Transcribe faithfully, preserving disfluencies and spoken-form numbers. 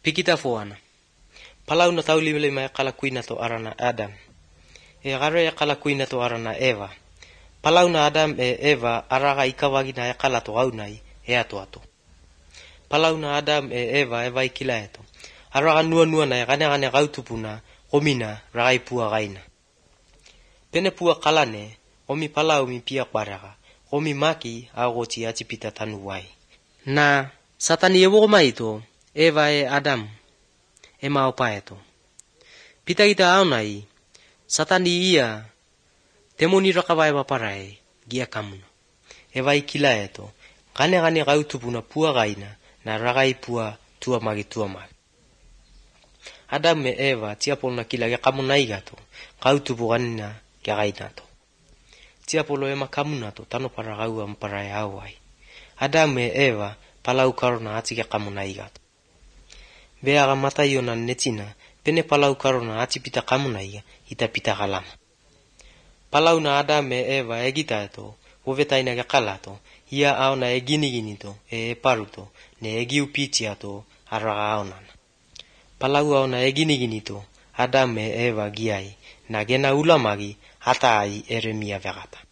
Pikita foana. Palau na tauli mele mai kala kuina to arana Adam. E gare ya kala kuina to arana Eva. Palau na Adam e Eva araga ikawagi na ya kala to aunai e ato ato. Palau na Adam e Eva e vai kila eto. Araga nua nua na ya gane gane gautupuna komina ragai pua gaina. Pene pua kalane omi palau mi pia kwaraga. Omi maki agoti atipita tanuwai. Na satani ewo maito Eva e Adam e maopa eto. Pita kita aunai satani ia temoni rakawai waparai gia kamuna. Eva ikila eto gane gane gautupuna pua gaina na ragai pua tua magi tua magi. Adam me Eva tiapolo na kila gia kamuna igato gautupu ganina gia gainato. Tiapolo ema kamuna to tano para gaua mparai hawai. Adam me Eva palau karona ati gia kamuna igato. Beaga matayo na netina pene palau karona ati pita kamuna iga ita pita kalama. Palau na Adam me Eva egita eto uvetaina gia kalato ia au na egini gini to e paruto ne egiu piti ato araga aunana. Palau au na egini gini to Adam me Eva giai na gena ulamagi hata ai eremia vegata.